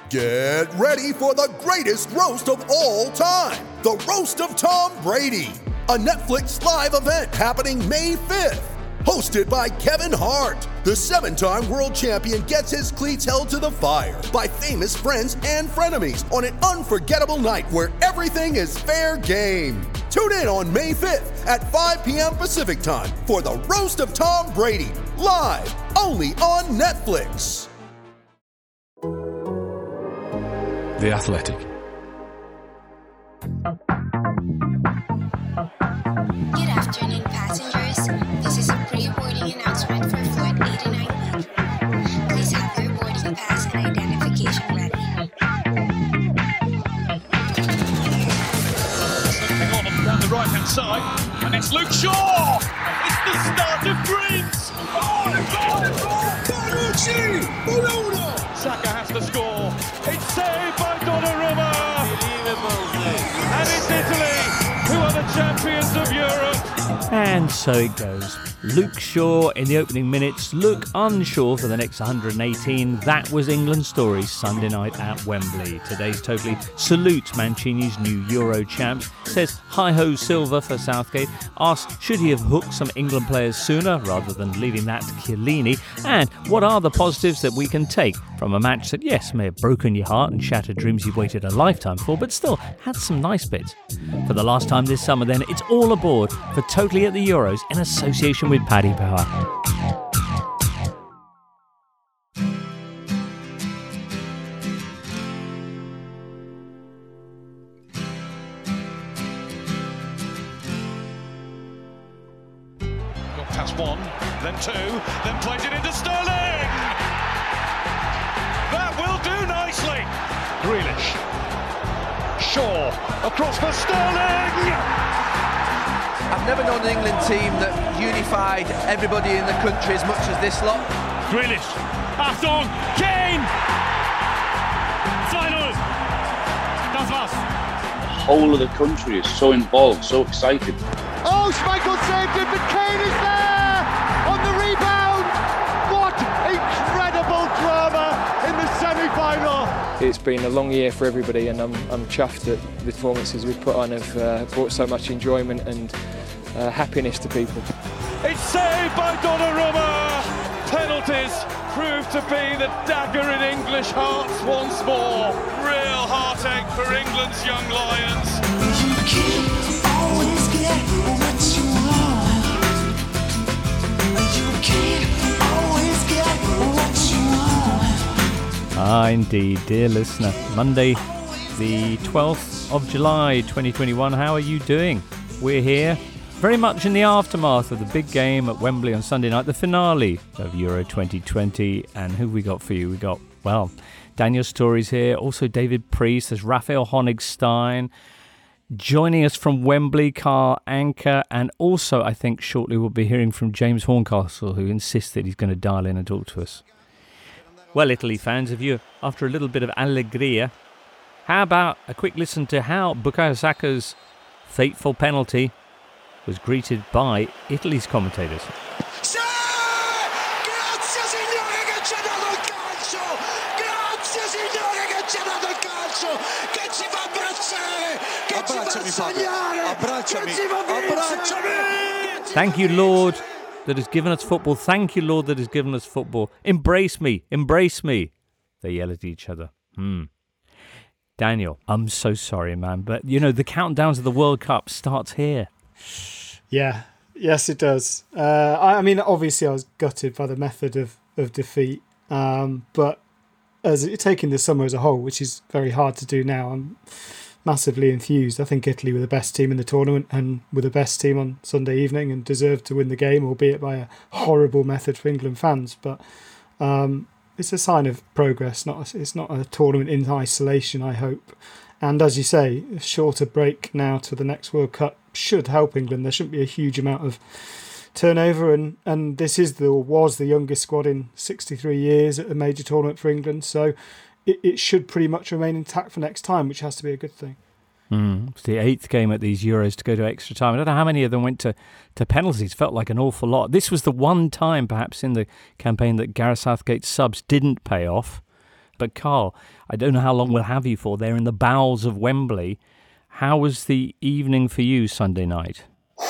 Get ready for the greatest roast of all time, the Roast of Tom Brady, a Netflix live event happening May 5th. Hosted by Kevin Hart, the 7-time world champion gets his cleats held to the fire by famous friends and frenemies on an unforgettable night where everything is fair game. Tune in on May 5th at 5 p.m. Pacific time for the Roast of Tom Brady, live only on Netflix. The Athletic. Good afternoon, passengers. This is a pre-boarding announcement for Flight 89B. Please have your boarding pass and identification ready. Something on down the right-hand side, and it's Luke Shaw! It's the start of Greens! Bonucci! Bologna! Saka has to score. It's saved by Donnarumma! And it's Italy, who are the champions of Europe. And so it goes. Luke Shaw in the opening minutes, look unsure for the next 118. That was England's story Sunday night at Wembley. Today's Totally salutes Mancini's new Euro champs, says hi-ho Silva for Southgate, asks should he have hooked some England players sooner rather than leaving that to Chiellini, and what are the positives that we can take from a match that, yes, may have broken your heart and shattered dreams you've waited a lifetime for, but still had some nice bits. For the last time this summer then, it's all aboard for Totally at the Euros in association with Paddy Power. Got past one, then two, then played it into Sterling! That will do nicely! Grealish. Shaw, across for Sterling! I've never known an England team that unified everybody in the country as much as this lot. Grealish, Achtung, Kane! 2-0! Das war's! The whole of the country is so involved, so excited. Oh, Schmeichel saved it, but Kane is there on the rebound! What incredible drama in the semi-final! It's been a long year for everybody, and I'm chuffed that the performances we've put on have brought so much enjoyment and happiness to people. It's saved by Donnarumma! Penalties prove to be the dagger in English hearts once more. Real heartache for England's young Lions. You can't always get what you want. You can't always get what you want. Ah, indeed, dear listener. Monday, the 12th of July, 2021. How are you doing? We're here very much in the aftermath of the big game at Wembley on Sunday night, the finale of Euro 2020. And who have we got for you? We got, well, Daniel Story's here. Also David Priest. There's Raphael Honigstein. Joining us from Wembley, Carl Anker. And also, I think, shortly we'll be hearing from James Horncastle, who insists that he's going to dial in and talk to us. Well, Italy fans, if you after a little bit of allegria, how about a quick listen to how Bukayo Saka's fateful penalty was greeted by Italy's commentators. Sì! Grazie signore che ci ha dato il calcio! Grazie signore che ci ha dato il calcio! Che ci fa abbracciare! Che ci fa sognare! Che ci fa vincere! Thank you, Lord, that has given us football. Thank you, Lord, that has given us football. Embrace me, embrace me. They yell at each other. Daniel, I'm so sorry, man, but you know, the countdown to the World Cup starts here. Yeah, yes, it does. I mean, obviously, I was gutted by the method of defeat, but as taking the summer as a whole, which is very hard to do now, I'm massively enthused. I think Italy were the best team in the tournament and were the best team on Sunday evening and deserved to win the game, albeit by a horrible method for England fans. But it's a sign of progress. It's not a tournament in isolation, I hope. And as you say, a shorter break now to the next World Cup should help England. There shouldn't be a huge amount of turnover, and this was the youngest squad in 63 years at a major tournament for England, so it should pretty much remain intact for next time, which has to be a good thing. It's the 8th game at these Euros to go to extra time. I don't know how many of them went to penalties. Felt like an awful lot. This was the one time perhaps in the campaign that Gareth Southgate's subs didn't pay off. But Carl, I don't know how long we'll have you for. They're in the bowels of Wembley. How was the evening for you Sunday night?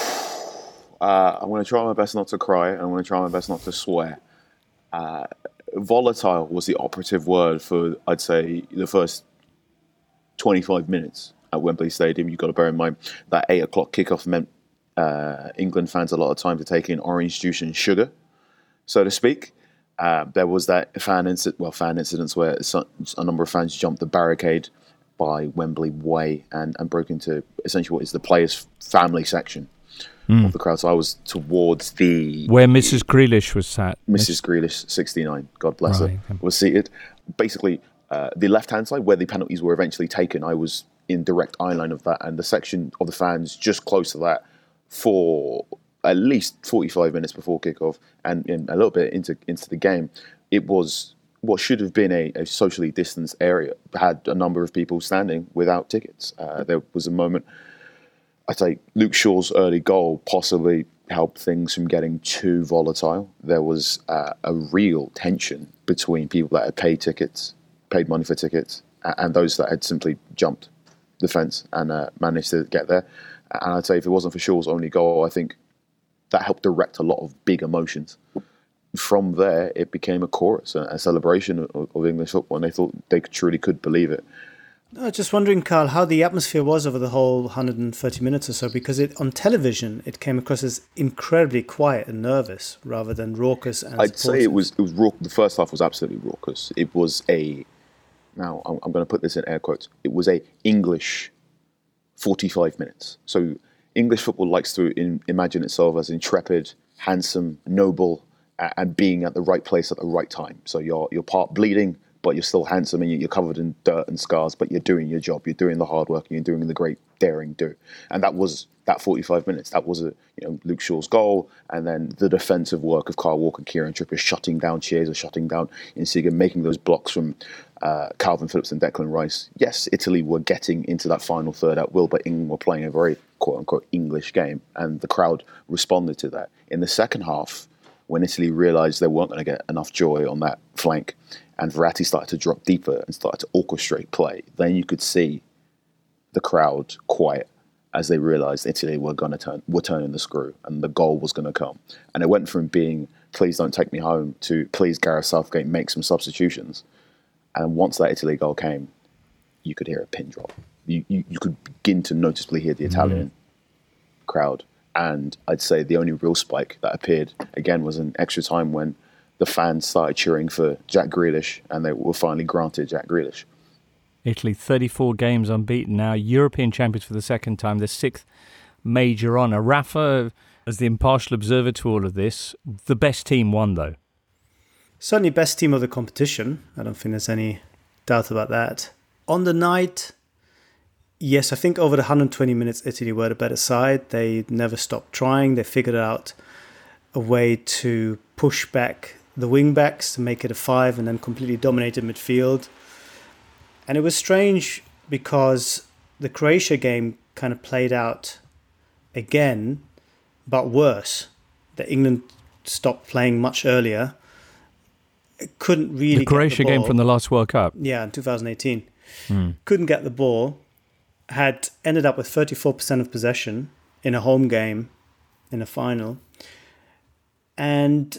I'm going to try my best not to cry, and I'm going to try my best not to swear. Volatile was the operative word for, I'd say, the first 25 minutes at Wembley Stadium. You've got to bear in mind that 8 o'clock kickoff meant England fans a lot of time to take in orange juice and sugar, so to speak. There was that fan incidents where a number of fans jumped the barricade by Wembley Way and broke into essentially what is the players' family section of the crowd. So I was towards where Mrs. Grealish was sat. Mrs. Grealish, 69, God bless her, was seated. Basically, the left-hand side where the penalties were eventually taken, I was in direct eye line of that, and the section of the fans just close to that for at least 45 minutes before kickoff and a little bit into the game. It was what should have been a socially distanced area, had a number of people standing without tickets. There was a moment, I'd say Luke Shaw's early goal possibly helped things from getting too volatile. There was a real tension between people that had paid money for tickets, and those that had simply jumped the fence and managed to get there. And I'd say if it wasn't for Shaw's only goal, I think that helped direct a lot of big emotions. From there, it became a chorus, a celebration of English football, and they thought they truly could believe it. I was just wondering, Carl, how the atmosphere was over the whole 130 minutes or so, because on television it came across as incredibly quiet and nervous rather than raucous and I'd say it was raucous. The first half was absolutely raucous. It was now I'm going to put this in air quotes, it was a English 45 minutes. So English football likes to imagine itself as intrepid, handsome, noble, and being at the right place at the right time. So you're part bleeding, but you're still handsome, and you're covered in dirt and scars, but you're doing your job, you're doing the hard work, and you're doing the great daring do. And that was that 45 minutes. That was Luke Shaw's goal, and then the defensive work of Kyle Walker, Kieran Trippier, shutting down Chiesa, shutting down Insigne, making those blocks from Calvin Phillips and Declan Rice. Yes, Italy were getting into that final third at will, but England were playing a very quote-unquote English game, and the crowd responded to that. In the second half, when Italy realised they weren't going to get enough joy on that flank, and Verratti started to drop deeper and started to orchestrate play, then you could see the crowd quiet as they realised Italy were turning the screw, and the goal was going to come. And it went from being, please don't take me home, to please Gareth Southgate make some substitutions. And once that Italy goal came, you could hear a pin drop. You could begin to noticeably hear the Italian crowd. And I'd say the only real spike that appeared, again, was in extra time when the fans started cheering for Jack Grealish, and they were finally granted Jack Grealish. Italy, 34 games unbeaten now, European champions for the second time, their sixth major honour. Rafa, as the impartial observer to all of this, the best team won, though. Certainly best team of the competition. I don't think there's any doubt about that. On the night, yes, I think over the 120 minutes, Italy were the better side. They never stopped trying. They figured out a way to push back the wing-backs to make it a 5 and then completely dominated midfield. And it was strange because the Croatia game kind of played out again, but worse. That England stopped playing much earlier. Couldn't really the Croatia get the ball. Game from the last World Cup. Yeah, in 2018. Couldn't get the ball. Had ended up with 34% of possession in a home game in a final. And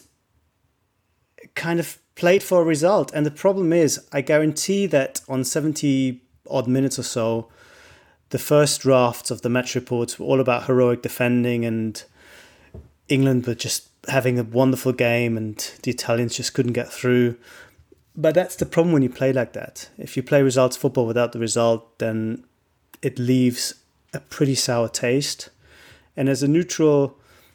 kind of played for a result. And the problem is, I guarantee that on 70 odd minutes or so, the first drafts of the match reports were all about heroic defending, and England were just having a wonderful game and the Italians just couldn't get through. But that's the problem when you play like that. If you play results football without the result, then it leaves a pretty sour taste. And as a neutral,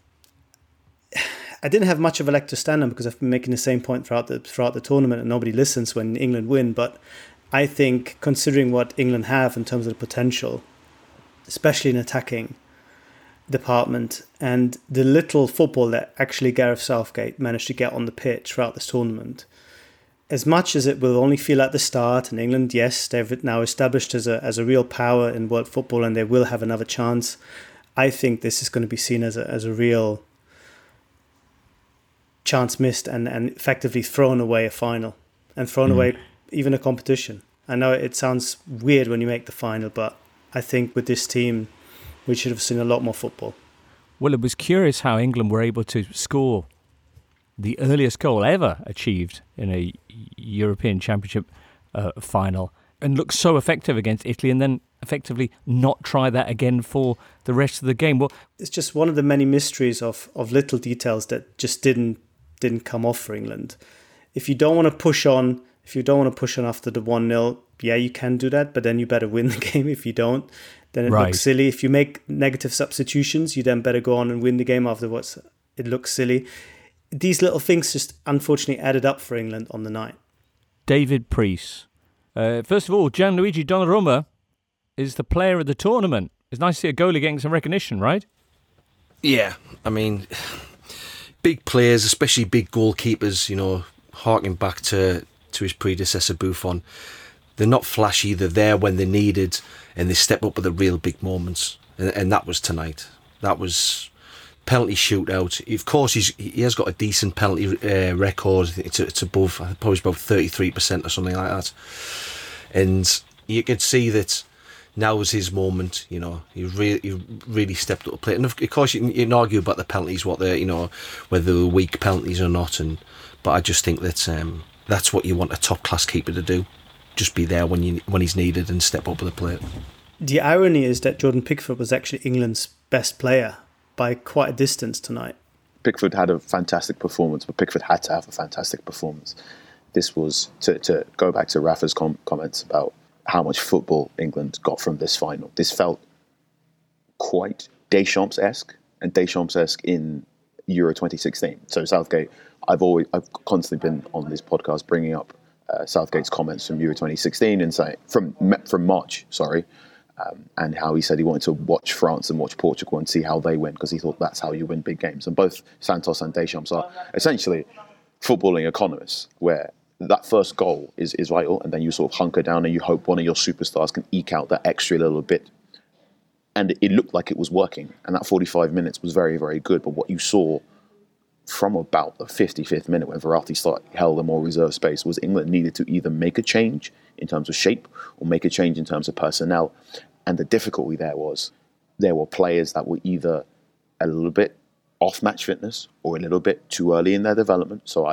I didn't have much of a leg to stand on because I've been making the same point throughout the tournament, and nobody listens when England win. But I think, considering what England have in terms of the potential, especially in attacking department, and the little football that actually Gareth Southgate managed to get on the pitch throughout this tournament, as much as it will only feel at the start, and England, yes, they've now established as a real power in world football, and they will have another chance. I think this is going to be seen as a real chance missed and effectively thrown away a final, and thrown away even a competition. I know it sounds weird when you make the final, but I think with this team, we should have seen a lot more football. Well, it was curious how England were able to score the earliest goal ever achieved in a European Championship final and look so effective against Italy and then effectively not try that again for the rest of the game. Well, it's just one of the many mysteries of little details that just didn't come off for England. If you don't want to push on after the 1-0, yeah, you can do that, but then you better win the game. If you don't, then it looks silly. If you make negative substitutions, you then better go on and win the game afterwards. It looks silly. These little things just unfortunately added up for England on the night. David Priest. First of all, Gianluigi Donnarumma is the player of the tournament. It's nice to see a goalie getting some recognition, right? Yeah, I mean, big players, especially big goalkeepers, you know, harking back to his predecessor Buffon. They're not flashy, they're there when they're needed, and they step up at the real big moments. And that was tonight. That was penalty shootout. Of course, he has got a decent penalty record. It's above, probably about 33% or something like that. And you could see that now was his moment. You know, he really stepped up to play. And of course, you can argue about the penalties, what they're, you know, whether they were weak penalties or not. But I just think that that's what you want a top class keeper to do. Just be there when he's needed and step up to the plate. The irony is that Jordan Pickford was actually England's best player by quite a distance tonight. Pickford had a fantastic performance, but Pickford had to have a fantastic performance. This was, to go back to Rafa's comments about how much football England got from this final. This felt quite Deschamps-esque, and Deschamps-esque in Euro 2016. So Southgate, I've constantly been on this podcast bringing up Southgate's comments from Euro 2016 and saying from March, and how he said he wanted to watch France and watch Portugal and see how they win because he thought that's how you win big games. And both Santos and Deschamps are essentially footballing economists, where that first goal is vital, and then you sort of hunker down and you hope one of your superstars can eke out that extra little bit. And it looked like it was working, and that 45 minutes was very, very good. But what you saw from about the 55th minute when Verratti held a more reserved space was England needed to either make a change in terms of shape or make a change in terms of personnel. And the difficulty there were players that were either a little bit off match fitness or a little bit too early in their development. So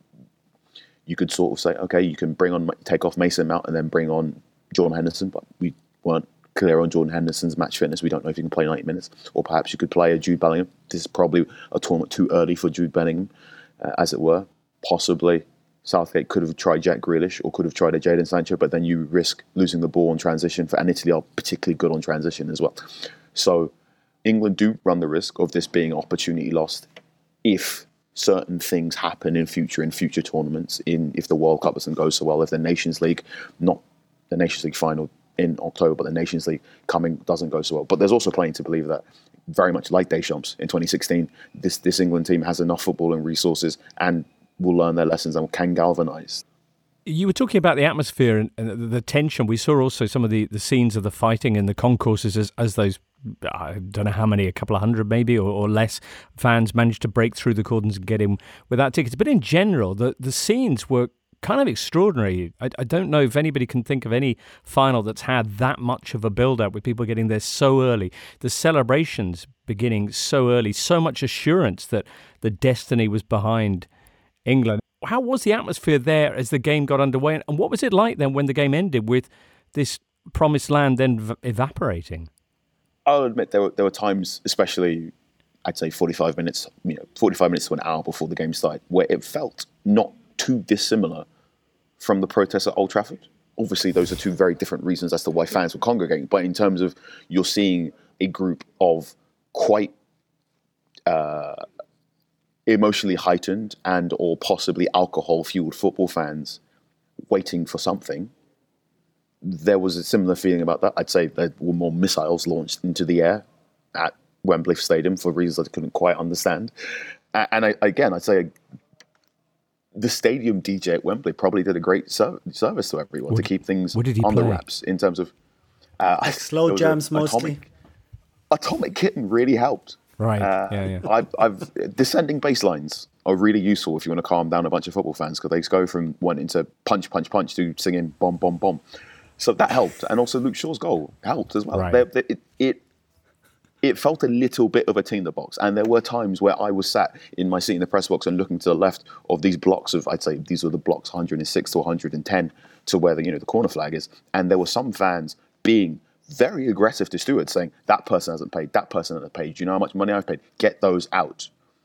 you could sort of say, okay, you can take off Mason Mount and then bring on Jordan Henderson, but we weren't clear on Jordan Henderson's match fitness. We don't know if he can play 90 minutes. Or perhaps you could play a Jude Bellingham. This is probably a tournament too early for Jude Bellingham, as it were. Possibly Southgate could have tried Jack Grealish or could have tried a Jadon Sancho, but then you risk losing the ball on transition. And Italy are particularly good on transition as well. So England do run the risk of this being opportunity lost if certain things happen in future tournaments, if the World Cup doesn't go so well, if the Nations League, not the Nations League final in October, but the Nations League coming doesn't go so well. But there's also plenty to believe that, very much like Deschamps in 2016, this England team has enough footballing resources and will learn their lessons and can galvanise. You were talking about the atmosphere and the tension. We saw also some of the scenes of the fighting in the concourses as those, I don't know how many, a couple of hundred maybe or less fans managed to break through the cordons and get in without tickets. But in general, the scenes were kind of extraordinary. I don't know if anybody can think of any final that's had that much of a build-up with people getting there so early. The celebrations beginning so early, so much assurance that the destiny was behind England. How was the atmosphere there as the game got underway? And what was it like then when the game ended with this promised land then evaporating? I'll admit there were times, especially I'd say 45 minutes to an hour before the game started, where it felt not too dissimilar from the protests at Old Trafford. Obviously, those are two very different reasons as to why fans were congregating. But in terms of you're seeing a group of quite emotionally heightened and or possibly alcohol-fueled football fans waiting for something, there was a similar feeling about that. I'd say there were more missiles launched into the air at Wembley Stadium for reasons I couldn't quite understand. And I'd say the stadium DJ at Wembley probably did a great service to everyone to keep things on the wraps in terms of slow jams mostly. Atomic Kitten really helped Right. Yeah. I've descending baselines are really useful if you want to calm down a bunch of football fans, because they go from wanting to punch to singing bomb, bomb, bomb. So that helped, and also Luke Shaw's goal helped as well. Right. It felt a little bit of a tinderbox, and there were times where I was sat in my seat in the press box and looking to the left of these blocks of, I'd say these were the blocks 106 to 110 to where the corner flag is, and there were some fans being very aggressive to stewards, saying that person hasn't paid, that person hasn't paid. Do you know how much money I've paid? Get those out.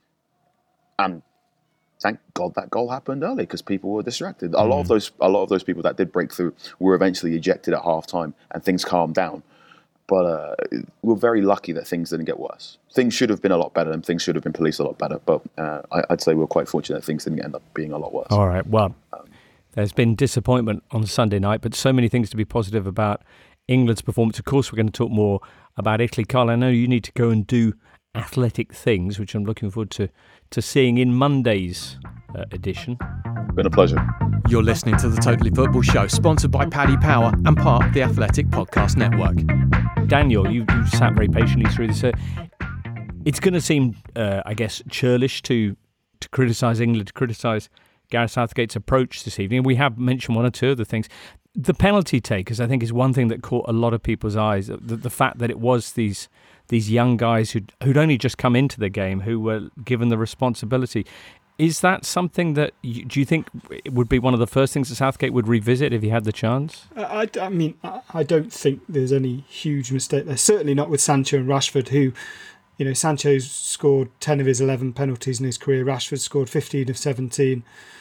And thank God that goal happened early, because people were distracted. A lot of those people that did break through were eventually ejected at half time, and things calmed down. But we're very lucky that things didn't get worse. Things should have been a lot better, and things should have been policed a lot better. But I'd say we're quite fortunate that things didn't end up being a lot worse. All right. Well, there's been disappointment on Sunday night, but so many things to be positive about England's performance. Of course, we're going to talk more about Italy. Carl, I know you need to go and do athletic things, which I'm looking forward to seeing in Monday's edition. Been a pleasure. You're listening to The Totally Football Show, sponsored by Paddy Power and part of the Athletic Podcast Network. Daniel, you sat very patiently through this. It's going to seem, I guess, churlish to criticise England, to criticise Gareth Southgate's approach this evening. We have mentioned one or two of the things. The penalty takers, I think, is one thing that caught a lot of people's eyes. The fact that it was these young guys who'd only just come into the game who were given the responsibility. Is that something that do you think it would be one of the first things that Southgate would revisit if he had the chance? I mean, I don't think there's any huge mistake there. Certainly not with Sancho and Rashford, who, Sancho's scored 10 of his 11 penalties in his career. Rashford scored 15 of 17.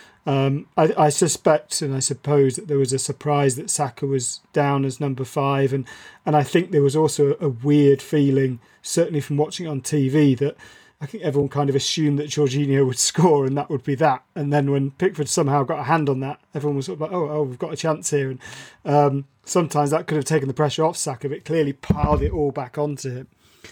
I suspect and I suppose that there was a surprise that Saka was down as number 5, and I think there was also a weird feeling, certainly from watching it on TV, that I think everyone kind of assumed that Jorginho would score and that would be that. And then when Pickford somehow got a hand on that, everyone was sort of like, oh, we've got a chance here. And sometimes that could have taken the pressure off Saka, but clearly piled it all back onto him.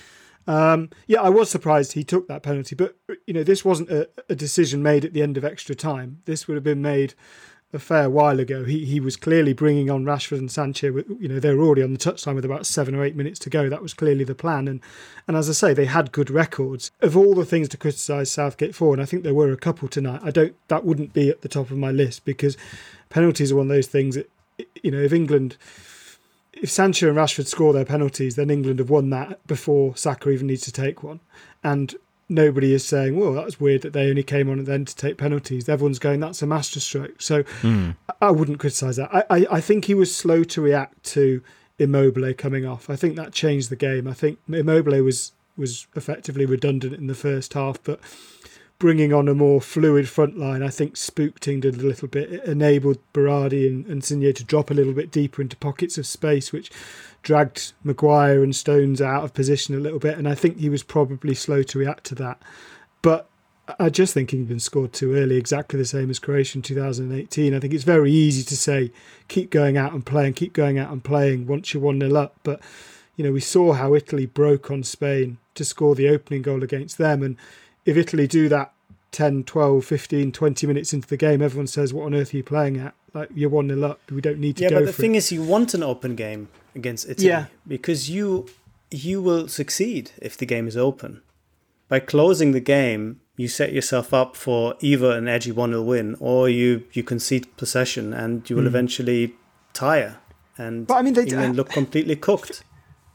I was surprised he took that penalty, but this wasn't a decision made at the end of extra time. This would have been made a fair while ago. He was clearly bringing on Rashford and Sancho. They were already on the touchline with about 7 or 8 minutes to go. That was clearly the plan. And as I say, they had good records. Of all the things to criticise Southgate for, and I think there were a couple tonight, that wouldn't be at the top of my list, because penalties are one of those things that, if Sancho and Rashford score their penalties, then England have won that before Saka even needs to take one. And nobody is saying, well, that was weird that they only came on at the end to take penalties. Everyone's going, that's a masterstroke. So I wouldn't criticise that. I think he was slow to react to Immobile coming off. I think that changed the game. I think Immobile was effectively redundant in the first half, but bringing on a more fluid front line, I think, spooked England a little bit. It enabled Berardi and Insigne to drop a little bit deeper into pockets of space, which dragged Maguire and Stones out of position a little bit, and I think he was probably slow to react to that. But I just think England scored too early, exactly the same as Croatia in 2018. I think it's very easy to say, keep going out and playing once you're 1-0 up. But, we saw how Italy broke on Spain to score the opening goal against them, and if Italy do that 10, 12, 15, 20 minutes into the game, everyone says, what on earth are you playing at? Like, you're 1-0 up, we don't need to go for it. Yeah, but the thing is, you want an open game against Italy, because you will succeed if the game is open. By closing the game, you set yourself up for either an edgy 1-0 win, or you concede possession and you will eventually tire. And England look completely cooked.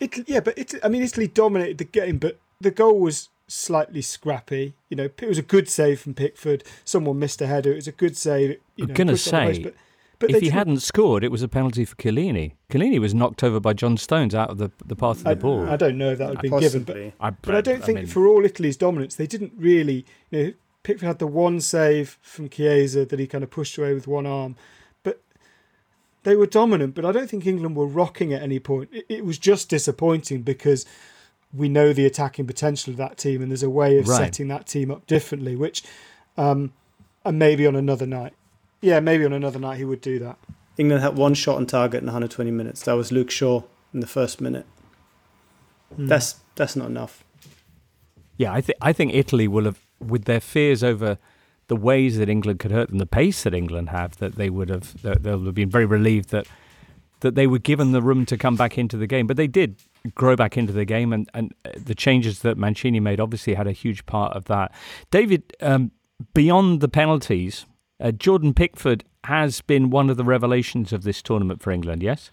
Italy dominated the game, but the goal was slightly scrappy. It was a good save from Pickford. Someone missed a header. It was a good save. I'm going to say, but if he hadn't scored, it was a penalty for Chiellini. Chiellini was knocked over by John Stones out of the path of the ball. I don't know if that would have been given, but I don't think for all Italy's dominance, they didn't really. Pickford had the one save from Chiesa that he kind of pushed away with one arm, but they were dominant. But I don't think England were rocking at any point. It was just disappointing because we know the attacking potential of that team, and there's a way of setting that team up differently, which and maybe on another night. Yeah, maybe on another night he would do that. England had one shot on target in 120 minutes. That was Luke Shaw in the first minute. That's not enough. Yeah, I think Italy will have, with their fears over the ways that England could hurt them, the pace that England have, that they'll have been very relieved that that they were given the room to come back into the game. But they did grow back into the game, and the changes that Mancini made obviously had a huge part of that. David, beyond the penalties, Jordan Pickford has been one of the revelations of this tournament for England, yes?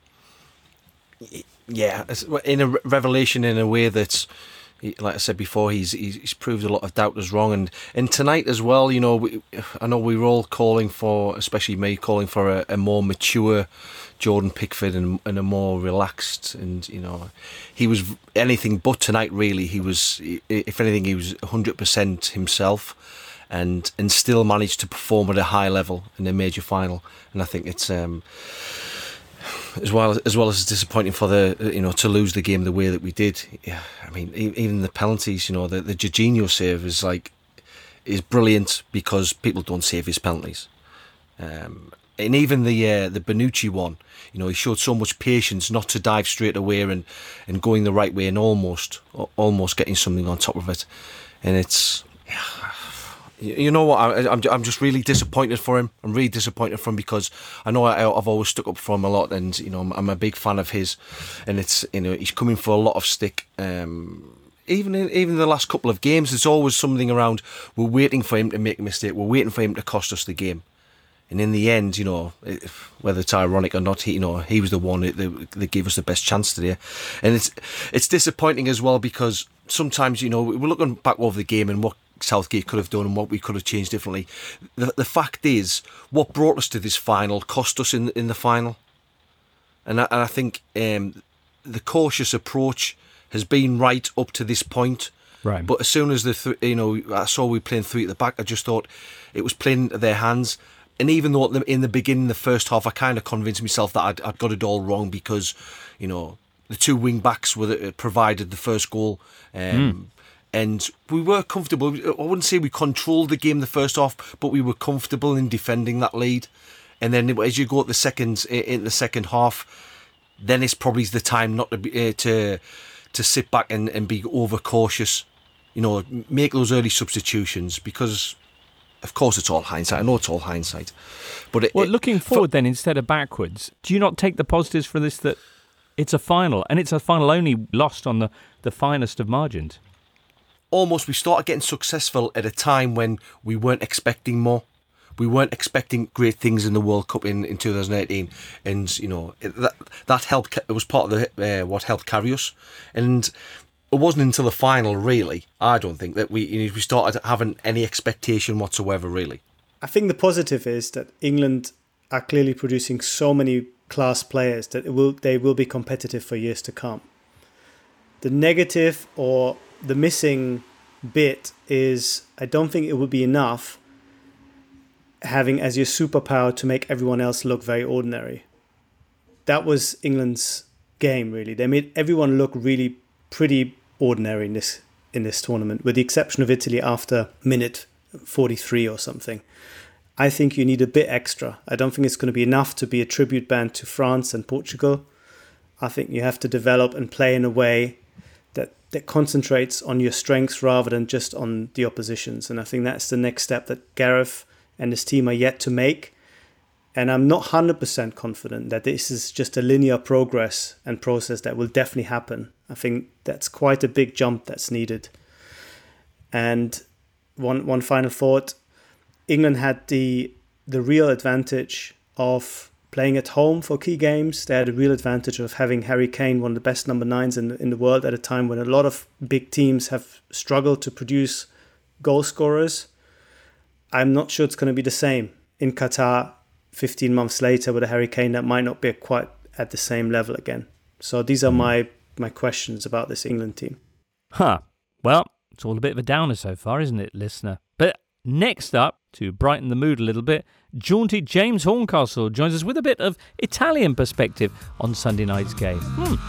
Yeah, in a revelation in a way that's, like I said before, he's proved a lot of doubters wrong, and tonight as well. You know, I know we were all calling for, especially me, calling for a more mature Jordan Pickford and a more relaxed, and you know, he was anything but tonight. Really, he was, if anything, he was 100% himself, and still managed to perform at a high level in a major final. And I think it's as well as disappointing for to lose the game the way that we did. Yeah, I mean, even the penalties, you know, the Jorginho save is brilliant because people don't save his penalties. And even the Bonucci one, you know, he showed so much patience not to dive straight away and going the right way and almost getting something on top of it. And it's, you know what, I'm just really disappointed for him. I'm really disappointed for him because I know I've always stuck up for him a lot, and you know, I'm a big fan of his, and it's, you know, he's coming for a lot of stick. Even the last couple of games, there's always something around. We're waiting for him to make a mistake. We're waiting for him to cost us the game. And in the end, you know, whether it's ironic or not, he was the one that gave us the best chance today. And it's disappointing as well because sometimes, you know, we're looking back over the game and what Southgate could have done and what we could have changed differently. The fact is, what brought us to this final cost us in the final. And I think the cautious approach has been right up to this point. Right. But as soon as I saw we playing three at the back, I just thought it was playing into their hands. And even though in the beginning, the first half, I kind of convinced myself that I'd got it all wrong because, you know, the two wing backs provided the first goal. And we were comfortable. I wouldn't say we controlled the game the first half, but we were comfortable in defending that lead. And then as you go in the second half, then it's probably the time not to be to sit back and be overcautious. You know, make those early substitutions because, of course, it's all hindsight. I know it's all hindsight. But looking forward then instead of backwards, do you not take the positives for this, that it's a final, and it's a final only lost on the finest of margins? Almost we started getting successful at a time when we weren't expecting more. We weren't expecting great things in the World Cup in 2018, and you know that helped. It was part of what helped carry us. And it wasn't until the final, really, I don't think, that we started having any expectation whatsoever, really. I think the positive is that England are clearly producing so many class players that they will be competitive for years to come. The negative or the missing bit is I don't think it would be enough having as your superpower to make everyone else look very ordinary. That was England's game, really. They made everyone look really pretty ordinary in this tournament, with the exception of Italy after minute 43 or something. I think you need a bit extra. I don't think it's going to be enough to be a tribute band to France and Portugal. I think you have to develop and play in a way that concentrates on your strengths rather than just on the oppositions. And I think that's the next step that Gareth and his team are yet to make. And I'm not 100% confident that this is just a linear progress and process that will definitely happen. I think that's quite a big jump that's needed. And one final thought. England had the real advantage of playing at home for key games. They had a real advantage of having Harry Kane, one of the best number 9s in the world at a time when a lot of big teams have struggled to produce goal scorers. I'm not sure it's going to be the same in Qatar 15 months later with a Harry Kane that might not be quite at the same level again. So these are my questions about this England team. Well, it's all a bit of a downer so far, isn't it, listener? But next up, to brighten the mood a little bit, jaunty James Horncastle joins us with a bit of Italian perspective on Sunday night's game.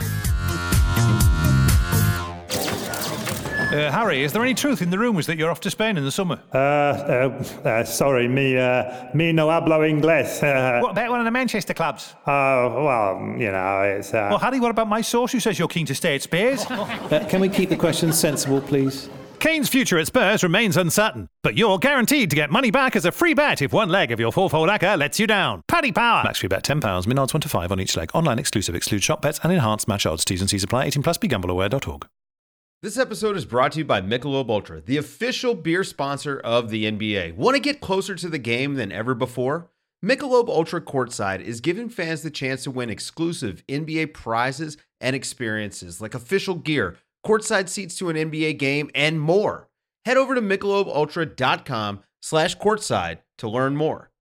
Harry, is there any truth in the rumours that you're off to Spain in the summer? Sorry, me no hablo inglés. What about one of the Manchester clubs? Well, you know, it's... Well, Harry, what about my source who says you're keen to stay at Spurs? Can we keep the questions sensible, please? Kane's future at Spurs remains uncertain, but you're guaranteed to get money back as a free bet if one leg of your fourfold ACCA lets you down. Paddy Power. Max free bet £10, min odds 1 to 5 on each leg. Online exclusive, exclude shop bets and enhanced match odds. T's and C's apply. 18 plus. BeGambleAware.org. This episode is brought to you by Michelob Ultra, the official beer sponsor of the NBA. Want to get closer to the game than ever before? Michelob Ultra Courtside is giving fans the chance to win exclusive NBA prizes and experiences like official gear, courtside seats to an NBA game, and more. Head over to MichelobUltra.com/courtside to learn more.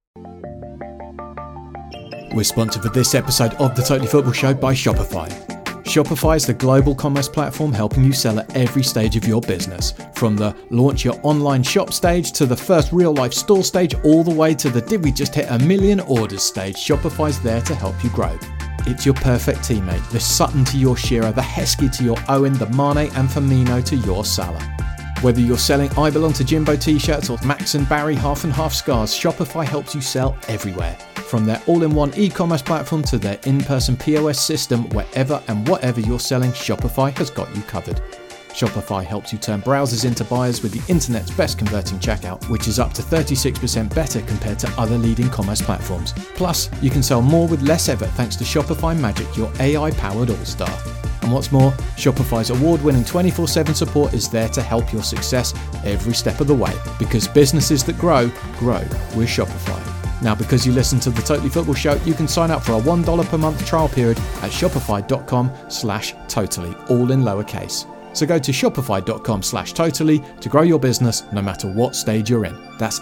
We're sponsored for this episode of the Totally Football Show by Shopify. Shopify is the global commerce platform helping you sell at every stage of your business. From the launch your online shop stage to the first real life store stage, all the way to the did we just hit 1 million orders stage, Shopify's there to help you grow. It's your perfect teammate, the Sutton to your Shearer, the Heskey to your Owen, the Mane and Firmino to your Salah. Whether you're selling I Belong to Jimbo t-shirts or Max and Barry half and half scarves, Shopify helps you sell everywhere. From their all-in-one e-commerce platform to their in-person POS system, wherever and whatever you're selling, Shopify has got you covered. Shopify helps you turn browsers into buyers with the internet's best converting checkout, which is up to 36% better compared to other leading commerce platforms. Plus, you can sell more with less effort thanks to Shopify Magic, your AI-powered all-star. And what's more, Shopify's award-winning 24/7 support is there to help your success every step of the way. Because businesses that grow, grow with Shopify. Now, because you listen to the Totally Football Show, you can sign up for a $1 per month trial period at shopify.com/totally, all in lowercase. So go to shopify.com/totally to grow your business no matter what stage you're in. That's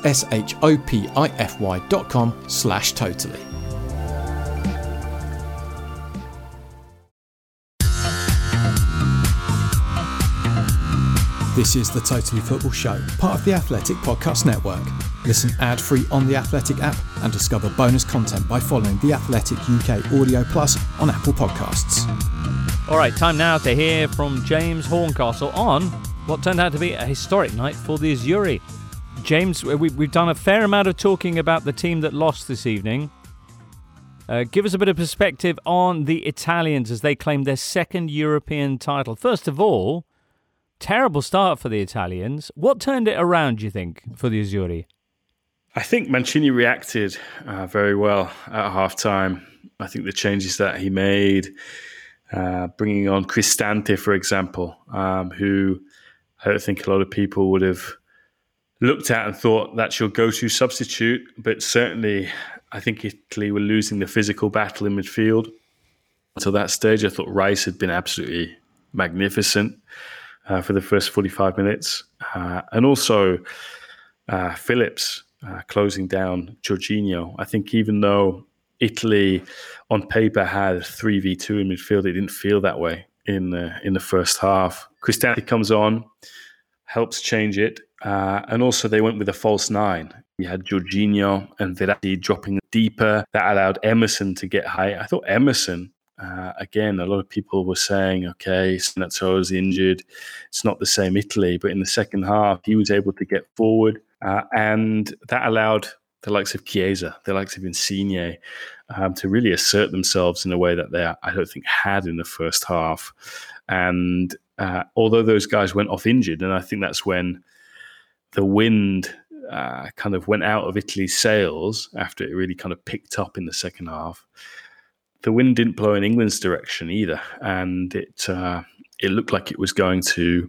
shopify.com/totally. This is the Totally Football Show, part of the Athletic Podcast Network. Listen ad-free on the Athletic app and discover bonus content by following the Athletic UK Audio Plus on Apple Podcasts. All right, time now to hear from James Horncastle on what turned out to be a historic night for the Azzurri. James, we've done a fair amount of talking about the team that lost this evening. Give us a bit of perspective on the Italians as they claimed their second European title. First of all, terrible start for the Italians. What turned it around, do you think, for the Azzurri? I think Mancini reacted very well at half-time. I think the changes that he made, bringing on Cristante, for example, who I don't think a lot of people would have looked at and thought that's your go-to substitute. But certainly, I think Italy were losing the physical battle in midfield. Until that stage, I thought Rice had been absolutely magnificent for the first 45 minutes. And also Phillips closing down Jorginho. I think even though Italy on paper had 3v2 in midfield, it didn't feel that way in the first half. Cristante comes on, helps change it. And also they went with a false nine. You had Jorginho and Verratti dropping deeper. That allowed Emerson to get high. I thought Emerson, again, a lot of people were saying, okay, Spinazzola is injured. It's not the same Italy. But in the second half, he was able to get forward. And that allowed the likes of Chiesa, the likes of Insigne, to really assert themselves in a way that they, I don't think, had in the first half. And although those guys went off injured, and I think that's when the wind kind of went out of Italy's sails after it really kind of picked up in the second half, the wind didn't blow in England's direction either. And it looked like it was going to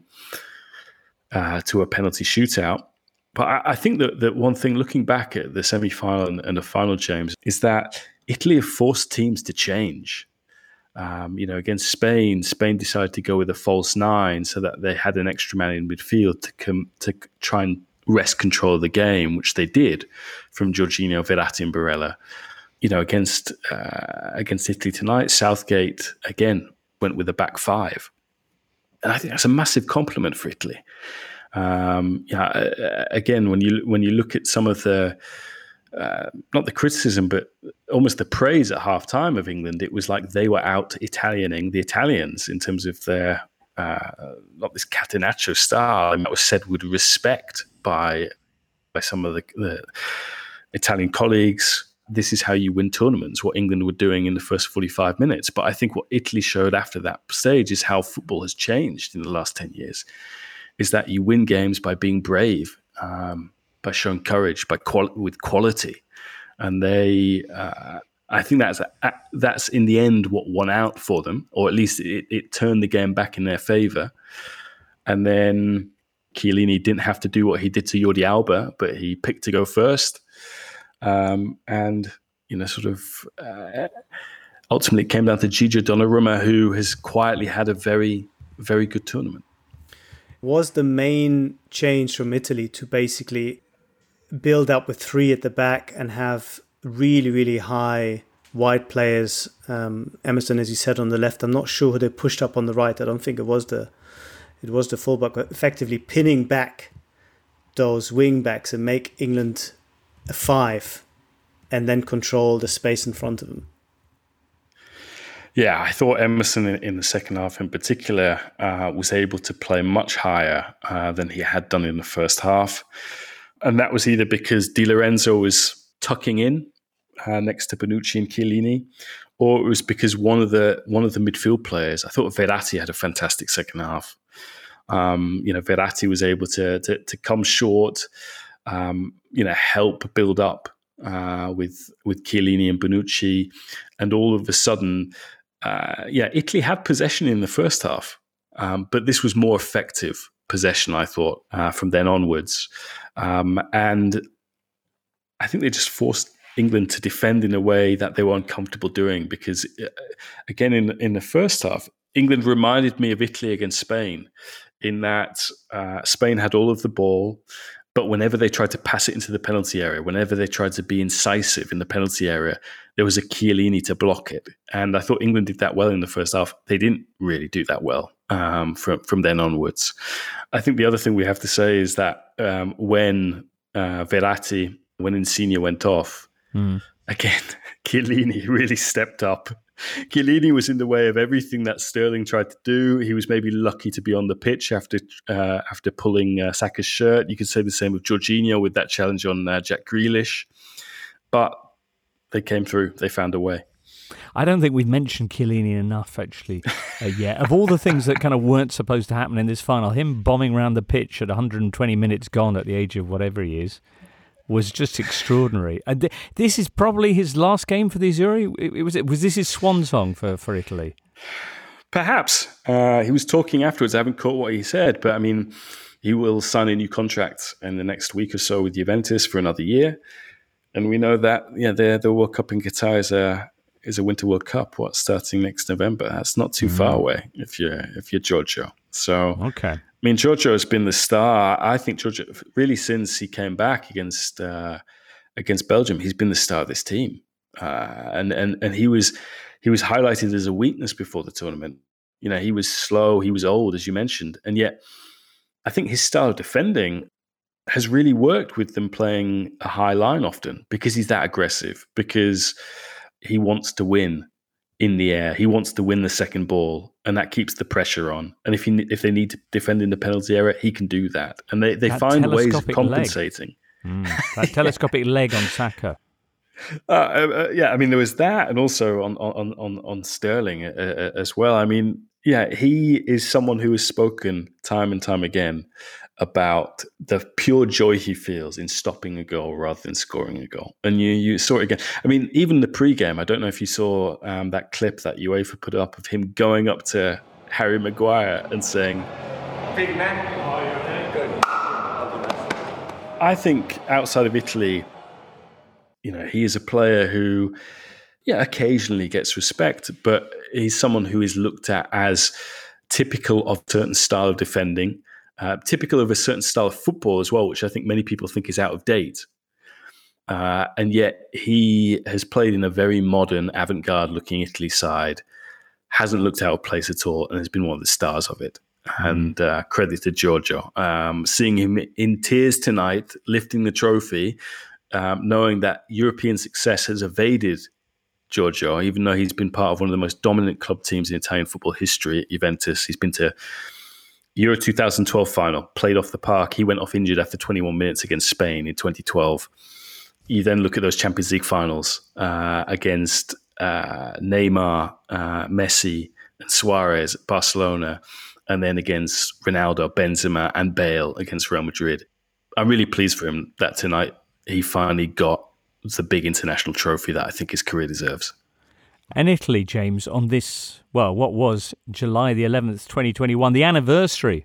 a penalty shootout. But I think that one thing, looking back at the semi-final and the final, James, is that Italy have forced teams to change. Against Spain decided to go with a false nine so that they had an extra man in midfield to try and wrest control of the game, which they did from Jorginho, Verratti and Barella. Against Italy tonight, Southgate, again, went with a back five. And I think that's a massive compliment for Italy. Again, when you look at some of the not the criticism, but almost the praise at half-time of England, it was like they were out Italianing the Italians in terms of their not this catenaccio style, and that was said with respect by some of the Italian colleagues. This is how you win tournaments, what England were doing in the first 45 minutes. But I think what Italy showed after that stage is how football has changed in the last 10 years. is that you win games by being brave, by showing courage, with quality. And they, I think that's in the end what won out for them, or at least it turned the game back in their favour. And then Chiellini didn't have to do what he did to Jordi Alba, but he picked to go first. And, ultimately it came down to Gigio Donnarumma, who has quietly had a very, very good tournament. Was the main change from Italy to basically build up with three at the back and have really, really high wide players? Emerson, as you said, on the left. I'm not sure who they pushed up on the right. I don't think it was the fullback, but effectively pinning back those wing backs and make England a 5 and then control the space in front of them. Yeah, I thought Emerson in the second half in particular was able to play much higher than he had done in the first half. And that was either because Di Lorenzo was tucking in next to Bonucci and Chiellini, or it was because one of the midfield players, I thought Verratti had a fantastic second half. Verratti was able to come short, help build up with Chiellini and Bonucci, and all of a sudden, Italy had possession in the first half, but this was more effective possession, I thought, from then onwards, and I think they just forced England to defend in a way that they were uncomfortable doing, because again in the first half, England reminded me of Italy against Spain, in that Spain had all of the ball, but whenever they tried to pass it into the penalty area, whenever they tried to be incisive in the penalty area, there was a Chiellini to block it. And I thought England did that well in the first half. They didn't really do that well from then onwards. I think the other thing we have to say is that when Insigne went off, again, Chiellini really stepped up. Chiellini was in the way of everything that Sterling tried to do. He was maybe lucky to be on the pitch after pulling Saka's shirt. You could say the same with Jorginho with that challenge on Jack Grealish. But they came through. They found a way. I don't think we've mentioned Chiellini enough, actually, yet. Of all the things that kind of weren't supposed to happen in this final, him bombing around the pitch at 120 minutes gone at the age of whatever he is was just extraordinary. This is probably his last game for the Azzurri. Was this his swan song for Italy? Perhaps. He was talking afterwards. I haven't caught what he said, but I mean, he will sign a new contract in the next week or so with Juventus for another year. And we know that the World Cup in Qatar is a Winter World Cup. Starting next November? That's not too far away if you're Giorgio. So okay. I mean, Giorgio has been the star. I think Giorgio, really since he came back against Belgium, he's been the star of this team. And he was highlighted as a weakness before the tournament. He was slow, he was old, as you mentioned, and yet I think his style of defending has really worked with them playing a high line often, because he's that aggressive, because he wants to win in the air. He wants to win the second ball, and that keeps the pressure on. And if they need to defend in the penalty area, he can do that. And they find ways of compensating. That telescopic leg on Saka. I mean, there was that, and also on Sterling as well. I mean, he is someone who has spoken time and time again about the pure joy he feels in stopping a goal rather than scoring a goal. And you saw it again. I mean, even the pre-game, I don't know if you saw that clip that UEFA put up of him going up to Harry Maguire and saying, "Big man, how are you? Good." I think outside of Italy, he is a player who, occasionally gets respect, but he's someone who is looked at as typical of a certain style of defending, typical of a certain style of football as well, which I think many people think is out of date. And yet he has played in a very modern, avant-garde looking Italy side, hasn't looked out of place at all, and has been one of the stars of it. And credit to Giorgio. Seeing him in tears tonight, lifting the trophy, knowing that European success has evaded Giorgio, even though he's been part of one of the most dominant club teams in Italian football history at Juventus. He's been to Euro 2012 final, played off the park. He went off injured after 21 minutes against Spain in 2012. You then look at those Champions League finals against Neymar, Messi, and Suarez at Barcelona. and then against Ronaldo, Benzema and Bale against Real Madrid. I'm really pleased for him that tonight he finally got the big international trophy that I think his career deserves. And Italy, James, on this, well, what was July the 11th, 2021, the anniversary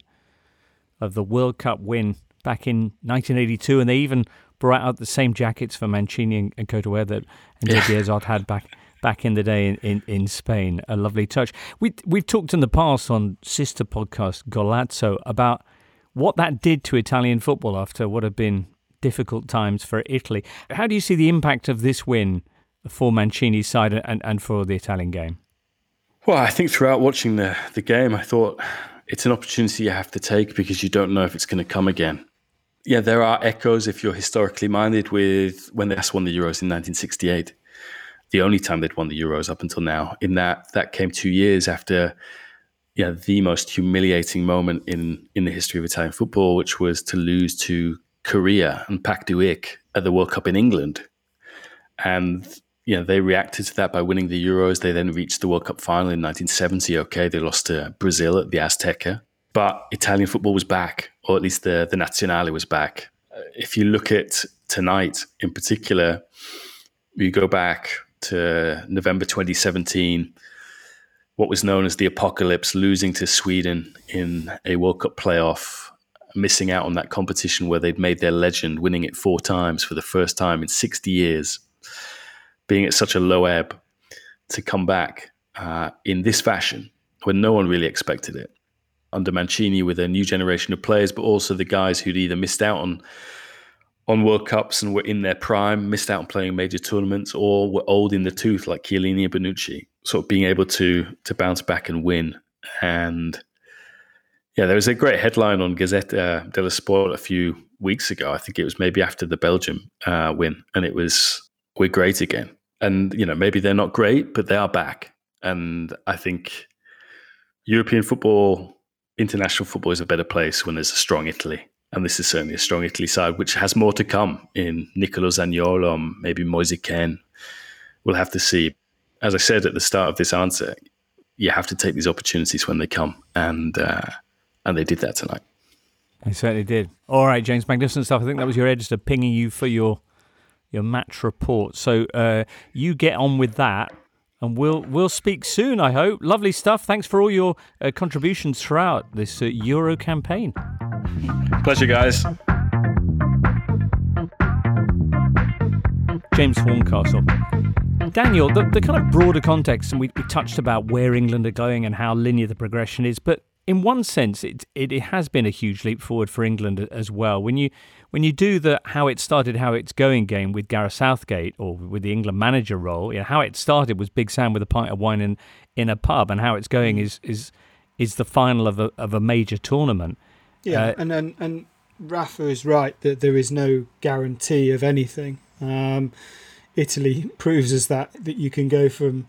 of the World Cup win back in 1982, and they even brought out the same jackets for Mancini and Courtois that Edi Hazard had back in the day in Spain. A lovely touch. We've talked in the past on sister podcast Golazzo about what that did to Italian football after what had been difficult times for Italy. How do you see the impact of this win for Mancini's side and for the Italian game? Well, I think throughout watching the game, I thought it's an opportunity you have to take because you don't know if it's going to come again. Yeah, there are echoes if you're historically minded with when they last won the Euros in 1968. The only time they'd won the Euros up until now. In that came 2 years after the most humiliating moment in the history of Italian football, which was to lose to Korea and Pak Du-ik at the World Cup in England. And they reacted to that by winning the Euros. They then reached the World Cup final in 1970. Okay, they lost to Brazil at the Azteca. But Italian football was back, or at least the Nazionale was back. If you look at tonight in particular, you go back to November 2017, what was known as the apocalypse, losing to Sweden in a World Cup playoff, missing out on that competition where they'd made their legend, winning it 4 times for the first time in 60 years, being at such a low ebb, to come back in this fashion when no one really expected it. Under Mancini with a new generation of players, but also the guys who'd either missed out on World Cups and were in their prime, missed out on playing major tournaments, or were old in the tooth like Chiellini and Bonucci, sort of being able to bounce back and win. And there was a great headline on Gazzetta dello Sport a few weeks ago. I think it was maybe after the Belgium win, and it was, "We're great again." And, maybe they're not great, but they are back. And I think European football, international football is a better place when there's a strong Italy. And this is certainly a strong Italy side, which has more to come in Nicolo Zaniolo, maybe Moise Kean. We'll have to see. As I said at the start of this answer, you have to take these opportunities when they come. And they did that tonight. They certainly did. All right, James, magnificent stuff. I think that was your editor pinging you for your match report. So you get on with that. And we'll speak soon, I hope. Lovely stuff. Thanks for all your contributions throughout this Euro campaign. Pleasure, guys. James Horncastle. Daniel, the kind of broader context, and we touched about where England are going and how linear the progression is, but in one sense, it has been a huge leap forward for England as well. When you do the how it started, how it's going game with Gareth Southgate, or with the England manager role, how it started was Big Sam with a pint of wine in a pub, and how it's going is the final of a major tournament. Yeah, and Rafa is right that there is no guarantee of anything. Italy proves us that you can go from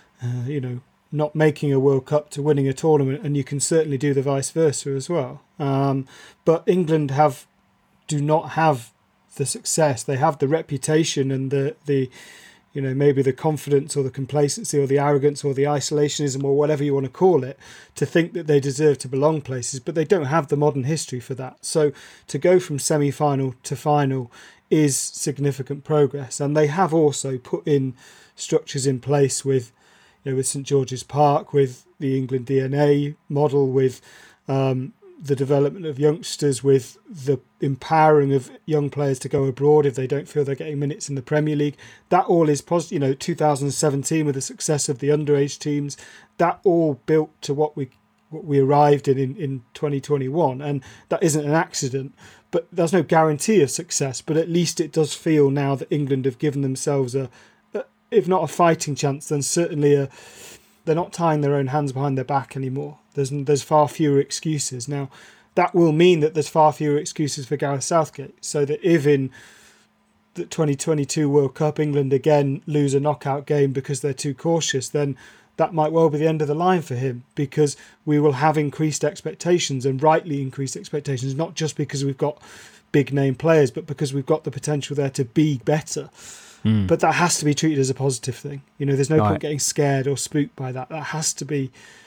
not making a World Cup to winning a tournament, and you can certainly do the vice versa as well. But England do not have the success. They have the reputation and the maybe the confidence or the complacency or the arrogance or the isolationism or whatever you want to call it, to think that they deserve to belong places, but they don't have the modern history for that. So to go from semi-final to final is significant progress, and they have also put in structures in place with St George's Park, with the England DNA model, with the development of youngsters, with the empowering of young players to go abroad if they don't feel they're getting minutes in the Premier League. That all is positive. 2017 with the success of the underage teams, that all built to what we arrived in 2021, and that isn't an accident. But there's no guarantee of success. But at least it does feel now that England have given themselves if not a fighting chance, then certainly they're not tying their own hands behind their back anymore. There's far fewer excuses. Now, that will mean that there's far fewer excuses for Gareth Southgate, so that if in the 2022 World Cup England again lose a knockout game because they're too cautious, then that might well be the end of the line for him, because we will have increased expectations, and rightly increased expectations, not just because we've got big name players, but because we've got the potential there to be better. But that has to be treated as a positive thing. There's no point getting scared or spooked by that. That has to be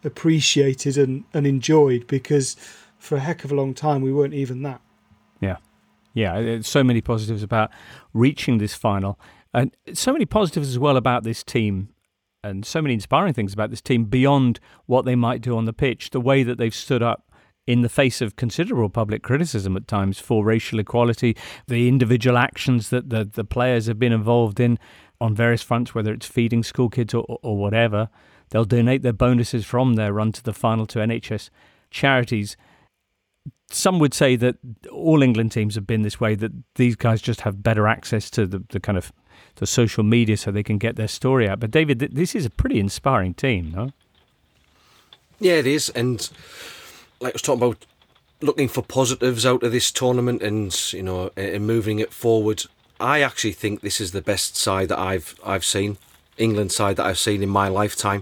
appreciated and enjoyed, because for a heck of a long time we weren't even that. Yeah, so many positives about reaching this final, and so many positives as well about this team, and so many inspiring things about this team beyond what they might do on the pitch. The way that they've stood up in the face of considerable public criticism at times for racial equality, the individual actions that the players have been involved in on various fronts, whether it's feeding school kids or whatever. They'll donate their bonuses from their run to the final to NHS charities. Some would say that all England teams have been this way, that these guys just have better access to the kind of the social media so they can get their story out. But David, this is a pretty inspiring team, no? Yeah, it is. And like I was talking about, looking for positives out of this tournament and, you know, and moving it forward. I actually think this is the best side that I've seen, England side that I've seen in my lifetime.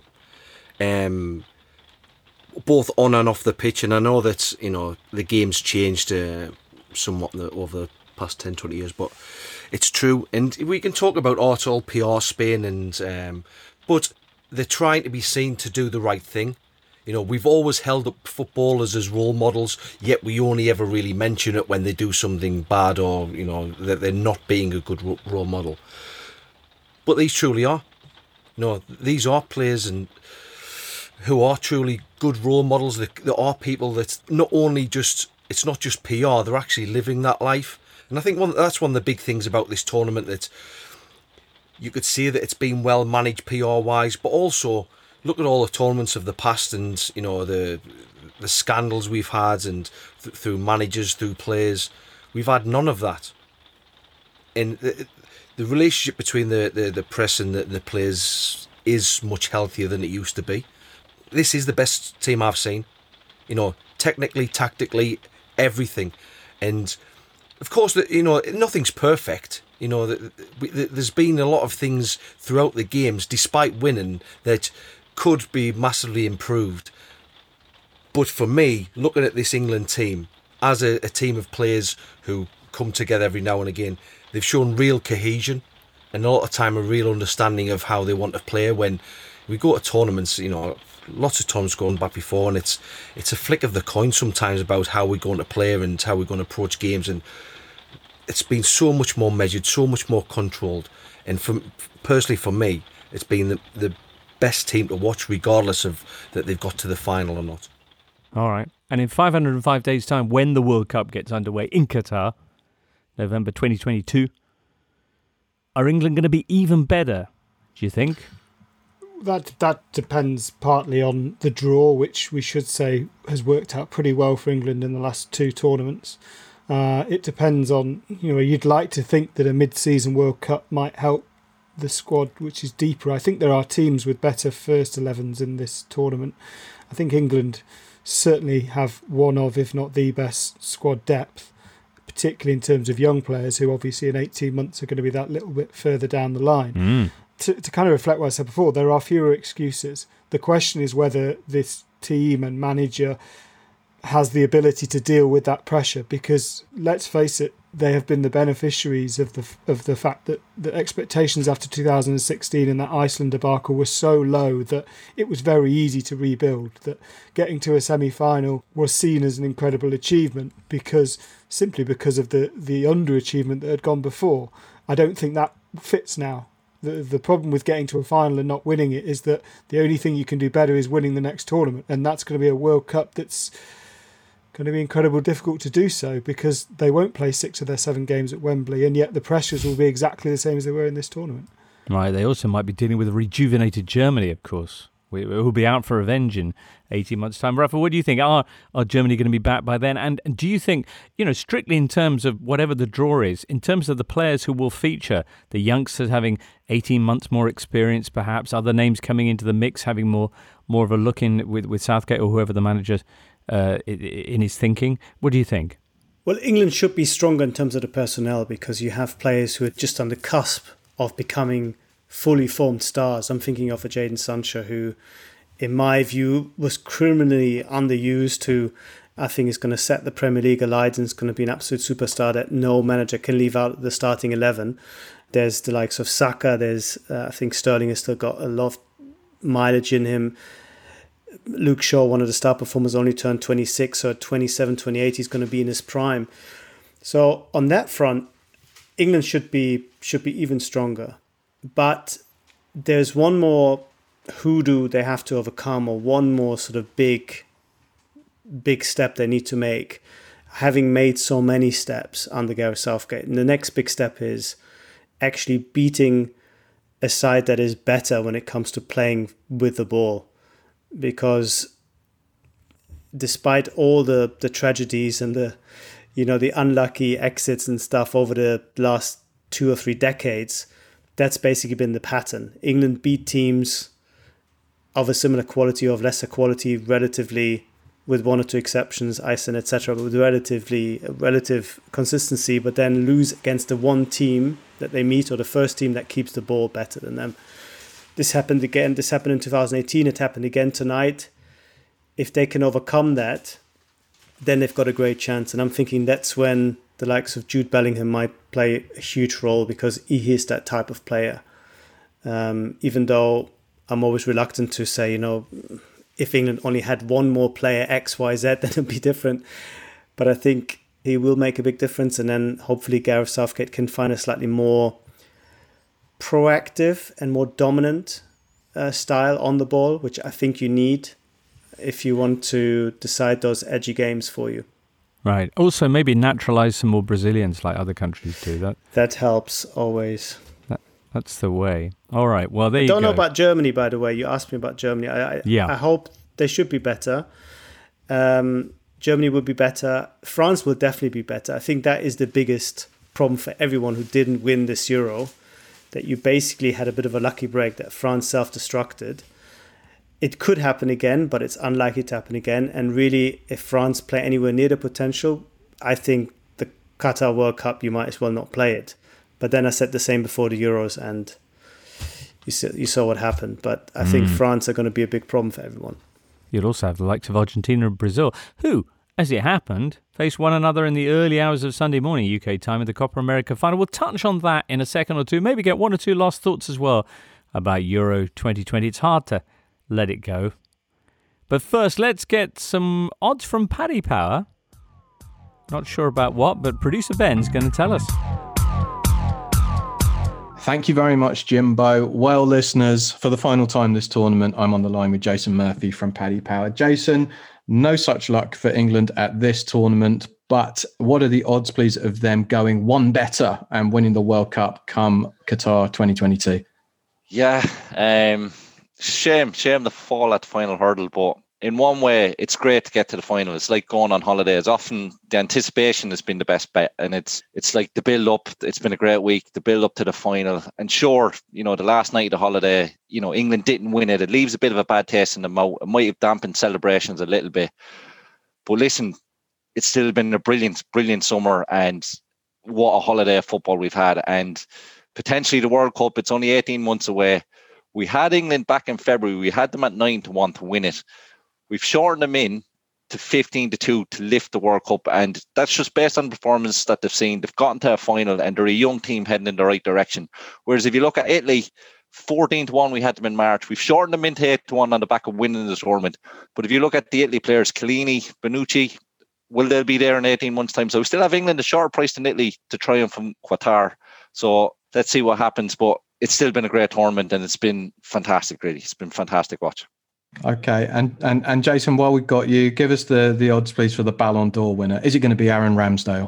Both on and off the pitch, and I know that, you know, the game's changed somewhat over the past 10, 20 years, but it's true. And we can talk about it's all PR spin, and but they're trying to be seen to do the right thing. You know, we've always held up footballers as role models, yet we only ever really mention it when they do something bad, or, you know, that they're not being a good role model. But these truly are. You know, these are players and who are truly good role models. There are people that not only just, it's not just PR, they're actually living that life. And I think that's one of the big things about this tournament, that you could see that it's been well managed PR-wise, but also look at all the tournaments of the past, and, you know, the scandals we've had, and through managers, through players, we've had none of that. And the relationship between the press and the players is much healthier than it used to be. This is the best team I've seen, you know, technically, tactically, everything. And of course, you know, nothing's perfect. You know, there's been a lot of things throughout the games, despite winning, that could be massively improved. But for me, looking at this England team as a team of players who come together every now and again, they've shown real cohesion and a lot of time a real understanding of how they want to play. When we go to tournaments, you know, lots of times going back before, and it's a flick of the coin sometimes about how we're going to play and how we're going to approach games, and it's been so much more measured, so much more controlled. And personally for me, it's been the best team to watch, regardless of that they've got to the final or not. All right. And in 505 days' time, when the World Cup gets underway in Qatar, November 2022, are England going to be even better, do you think? That depends partly on the draw, which we should say has worked out pretty well for England in the last two tournaments. It depends on, you know, you'd like to think that a mid-season World Cup might help the squad, which is deeper. I think there are teams with better first 11s in this tournament. I think England certainly have one of, if not the best squad depth, particularly in terms of young players who obviously in 18 months are going to be that little bit further down the line. To kind of reflect what I said before, there are fewer excuses. The question is whether this team and manager has the ability to deal with that pressure, because let's face it, they have been the beneficiaries of the fact that the expectations after 2016 and that Iceland debacle were so low that it was very easy to rebuild, that getting to a semi-final was seen as an incredible achievement simply because of the underachievement that had gone before. I don't think that fits now. The problem with getting to a final and not winning it is that the only thing you can do better is winning the next tournament, and that's going to be a World Cup that's going to be incredibly difficult to do so, because they won't play 6 of their 7 games at Wembley, and yet the pressures will be exactly the same as they were in this tournament. Right, they also might be dealing with a rejuvenated Germany, of course. We will be out for revenge in 18 months' time. Rafa, what do you think? Are Germany going to be back by then? And do you think, you know, strictly in terms of whatever the draw is, in terms of the players who will feature, the youngsters having 18 months more experience, perhaps, other names coming into the mix, having more of a look in with Southgate or whoever the manager in his thinking? What do you think? Well, England should be stronger in terms of the personnel, because you have players who are just on the cusp of becoming fully formed stars. I'm thinking of a Jadon Sancho, who, in my view, was criminally underused, who I think is going to set the Premier League alight and is going to be an absolute superstar that no manager can leave out of the starting 11. There's the likes of Saka. There's, I think Sterling has still got a lot of mileage in him. Luke Shaw, one of the star performers, only turned 26, so at 27, 28, he's going to be in his prime. So on that front, England should be even stronger. But there's one more hoodoo they have to overcome, or one more sort of big step they need to make, having made so many steps under Gareth Southgate. And the next big step is actually beating a side that is better when it comes to playing with the ball. Because despite all the tragedies and the unlucky exits and stuff over the last 2 or 3 decades, that's basically been the pattern. England beat teams of a similar quality or of lesser quality relatively, with 1 or 2 exceptions, Iceland, etc., with relative consistency, but then lose against the one team that they meet, or the first team that keeps the ball better than them. This happened again. This happened in 2018. It happened again tonight. If they can overcome that, then they've got a great chance. And I'm thinking that's when the likes of Jude Bellingham might play a huge role, because he is that type of player. Even though I'm always reluctant to say, if England only had one more player, X, Y, Z, then it'd be different. But I think he will make a big difference. And then hopefully Gareth Southgate can find a slightly more proactive and more dominant style on the ball, which I think you need if you want to decide those edgy games for you. Right. Also, maybe naturalize some more Brazilians like other countries do. That helps always. That's the way. All right. Well, there you go. I don't know about Germany, by the way. You asked me about Germany. I hope they should be better. Germany would be better. France will definitely be better. I think that is the biggest problem for everyone who didn't win this Euro, that you basically had a bit of a lucky break, that France self-destructed. It could happen again, but it's unlikely to happen again. And really, if France play anywhere near the potential, I think the Qatar World Cup, you might as well not play it. But then I said the same before the Euros, and you saw what happened. But I think France are going to be a big problem for everyone. You'll also have the likes of Argentina and Brazil, who, as it happened, faced one another in the early hours of Sunday morning UK time in the Copa America final. We'll touch on that in a second or two, maybe get 1 or 2 last thoughts as well about Euro 2020. It's hard to let it go. But first, let's get some odds from Paddy Power. Not sure about what, but producer Ben's going to tell us. Thank you very much, Jimbo. Well, listeners, for the final time this tournament, I'm on the line with Jason Murphy from Paddy Power. Jason, no such luck for England at this tournament, but what are the odds, please, of them going one better and winning the World Cup come Qatar 2022? Yeah, shame to fall at the final hurdle, but in one way, it's great to get to the final. It's like going on holidays. Often the anticipation has been the best bet, and it's like the build up. It's been a great week, the build up to the final. And sure, the last night of the holiday, England didn't win it. It leaves a bit of a bad taste in the mouth. It might have dampened celebrations a little bit. But listen, it's still been a brilliant, brilliant summer, and what a holiday of football we've had. And potentially the World Cup, it's only 18 months away. We had England back in February. We had them at 9-1 to win it. We've shortened them in to 15-2 to lift the World Cup, and that's just based on the performance that they've seen. They've gotten to a final, and they're a young team heading in the right direction. Whereas if you look at Italy, 14-1, we had them in March. We've shortened them into 8-1 on the back of winning the tournament. But if you look at the Italy players, Chiellini, Bonucci, will they be there in 18 months' time? So we still have England a shorter price than Italy to triumph from Qatar. So let's see what happens. But it's still been a great tournament, and it's been fantastic, really. It's been fantastic watch. Okay, and Jason, while we've got you, give us the odds, please, for the Ballon d'Or winner. Is it going to be Aaron Ramsdale?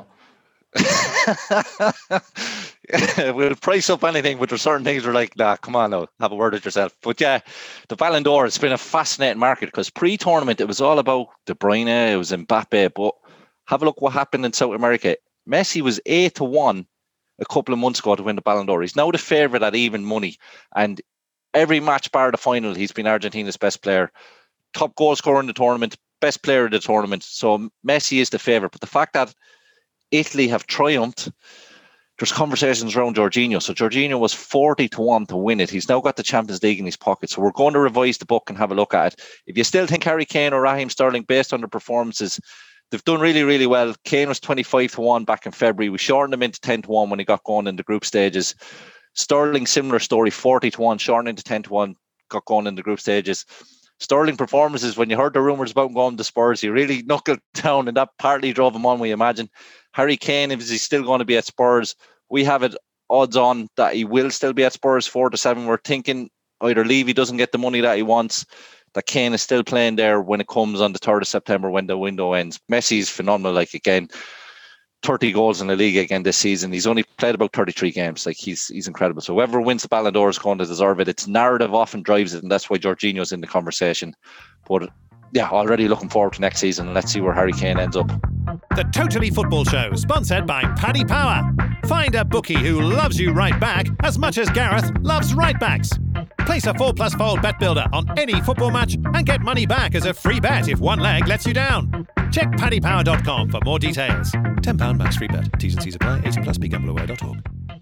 We'll price up anything, but there's certain things we're like, nah, come on now, have a word with yourself. But yeah, the Ballon d'Or, it's been a fascinating market, because pre-tournament it was all about De Bruyne, it was Mbappe, but have a look what happened in South America. Messi was 8-1 a couple of months ago to win the Ballon d'Or. He's now the favourite at even money, and every match bar the final, he's been Argentina's best player, top goal scorer in the tournament, best player of the tournament. So Messi is the favourite. But the fact that Italy have triumphed, there's conversations around Jorginho. So Jorginho was 40-1 to win it. He's now got the Champions League in his pocket. So we're going to revise the book and have a look at it. If you still think Harry Kane or Raheem Sterling, based on their performances, they've done really, really well. Kane was 25-1 back in February. We shortened him into 10-1 when he got going in the group stages. Sterling, similar story, 40-1, shortened into 10-1, got going in the group stages. sterling performances. When you heard the rumours about him going to Spurs, he really knuckled down, and that partly drove him on, we imagine. Harry Kane, if he's still going to be at Spurs, we have it odds on that he will still be at Spurs 4-7. We're thinking either Levy doesn't get the money that he wants, that Kane is still playing there when it comes on the 3rd of September when the window ends. Messi's phenomenal, like, again, 30 goals in the league again this season. He's only played about 33 games. Like, he's incredible. So whoever wins the Ballon d'Or is going to deserve it. It's narrative often drives it, and that's why Jorginho's in the conversation. But yeah, already looking forward to next season. Let's see where Harry Kane ends up. The Totally Football Show, sponsored by Paddy Power. Find a bookie who loves you right back as much as Gareth loves right backs. Place a 4+4 bet builder on any football match and get money back as a free bet if one leg lets you down. Check paddypower.com for more details. £10 max free bet. T's and C's apply. 18+. BeGambleAware.org.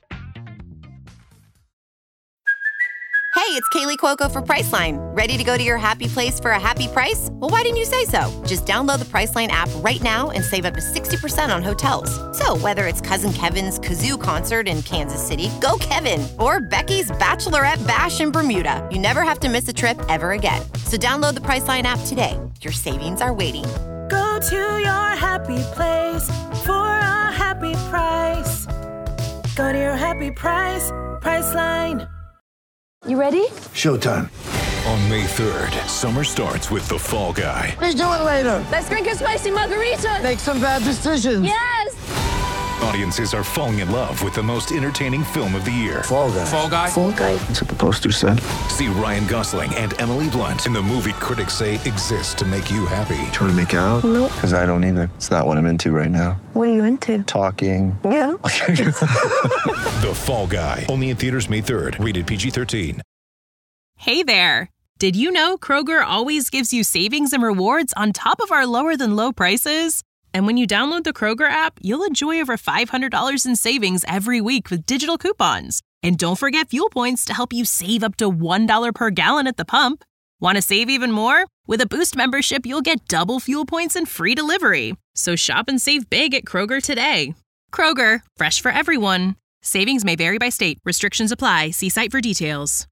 Hey, it's Kaylee Cuoco for Priceline. Ready to go to your happy place for a happy price? Well, why didn't you say so? Just download the Priceline app right now and save up to 60% on hotels. So whether it's Cousin Kevin's Kazoo Concert in Kansas City, go Kevin, or Becky's Bachelorette Bash in Bermuda, you never have to miss a trip ever again. So download the Priceline app today. Your savings are waiting. Go to your happy place for a happy price. Go to your happy price, Priceline. You ready? Showtime. On May 3rd, summer starts with The Fall Guy. Let's do it later. Let's drink a spicy margarita. Make some bad decisions. Yes! Audiences are falling in love with the most entertaining film of the year. Fall Guy. Fall Guy? Fall Guy. That's what the poster said. See Ryan Gosling and Emily Blunt in the movie critics say exists to make you happy. Trying to make it out? Nope. Because I don't either. It's not what I'm into right now. What are you into? Talking. Yeah. The Fall Guy. Only in theaters May 3rd. Rated PG-13. Hey there. Did you know Kroger always gives you savings and rewards on top of our lower than low prices? And when you download the Kroger app, you'll enjoy over $500 in savings every week with digital coupons. And don't forget fuel points to help you save up to $1 per gallon at the pump. Want to save even more? With a Boost membership, you'll get double fuel points and free delivery. So shop and save big at Kroger today. Kroger, fresh for everyone. Savings may vary by state. Restrictions apply. See site for details.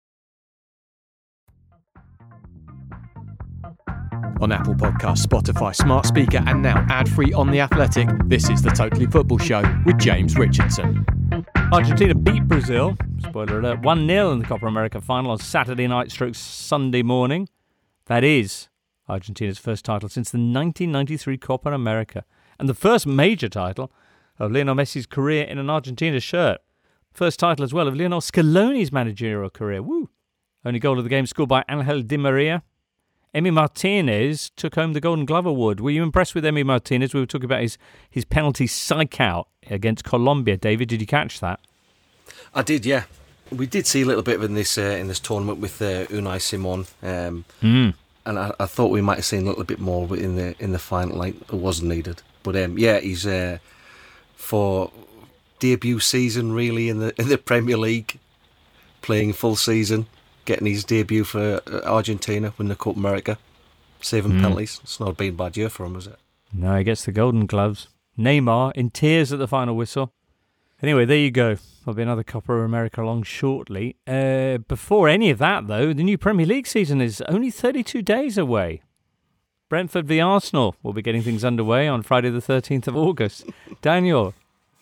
On Apple Podcasts, Spotify, Smart Speaker, and now ad-free on The Athletic, this is The Totally Football Show with James Richardson. Argentina beat Brazil, spoiler alert, 1-0 in the Copa America final on Saturday night / Sunday morning. That is Argentina's first title since the 1993 Copa America, and the first major title of Lionel Messi's career in an Argentina shirt. First title as well of Lionel Scaloni's managerial career. Woo! Only goal of the game scored by Angel Di Maria. Emi Martinez took home the Golden Glove Award. Were you impressed with Emi Martinez? We were talking about his penalty psych-out against Colombia. David, did you catch that? I did, yeah. We did see a little bit of in this tournament with Unai Simon, and I thought we might have seen a little bit more in the final. Like, it wasn't needed, but yeah, he's for debut season really in the Premier League, playing full season. Getting his debut for Argentina, winning the Copa America, saving penalties. It's not been a bad year for him, is it? No, he gets the Golden Gloves. Neymar in tears at the final whistle. Anyway, there you go. There'll be another Copa America along shortly. Before any of that, though, the new Premier League season is only 32 days away. Brentford v Arsenal will be getting things underway on Friday the 13th of August. Daniel,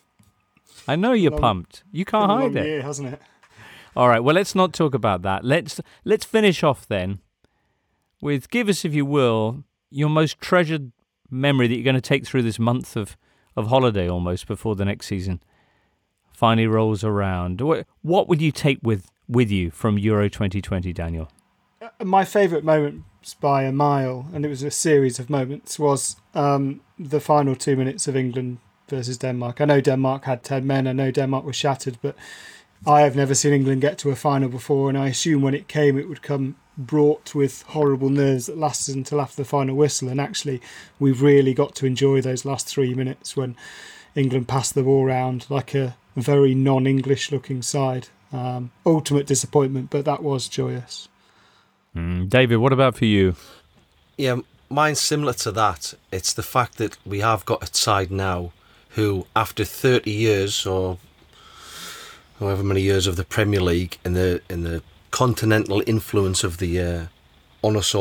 I know you're pumped. You can't hide it. Year, hasn't it? All right, well, let's not talk about that. Let's finish off then with, give us, if you will, your most treasured memory that you're going to take through this month of holiday almost before the next season finally rolls around. What would you take with you from Euro 2020, Daniel? My favourite moments by a mile, and it was a series of moments, was the final 2 minutes of England versus Denmark. I know Denmark had 10 men. I know Denmark was shattered, but I have never seen England get to a final before, and I assume when it came, it would come brought with horrible nerves that lasted until after the final whistle. And actually, we've really got to enjoy those last 3 minutes when England passed the ball around like a very non-English looking side. Ultimate disappointment, but that was joyous. David, what about for you? Yeah, mine's similar to that. It's the fact that we have got a side now who, after 30 years or however many years of the Premier League and the continental influence of the on us all,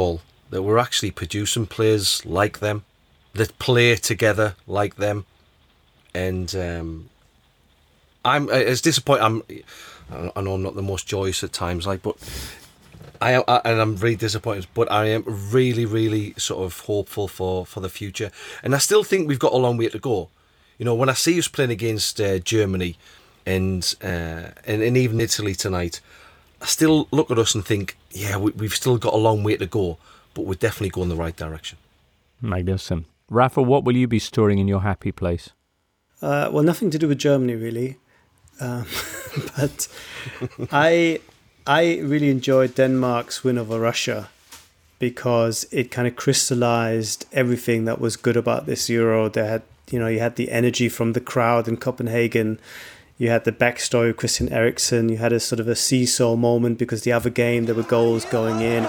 that we're actually producing players like them, that play together like them. And I'm as disappointed. I know I'm not the most joyous at times, but I'm really disappointed. But I am really, really sort of hopeful for the future. And I still think we've got a long way to go. You know, when I see us playing against Germany and even Italy tonight, I still look at us and think, yeah, we've still got a long way to go, but we're definitely going the right direction. Magnificent. Rafa, what will you be storing in your happy place? Well, nothing to do with Germany, really. But I really enjoyed Denmark's win over Russia because it kind of crystallized everything that was good about this Euro. They had, you had the energy from the crowd in Copenhagen. You had the backstory of Christian Eriksen. You had a sort of a seesaw moment because the other game there were goals going in.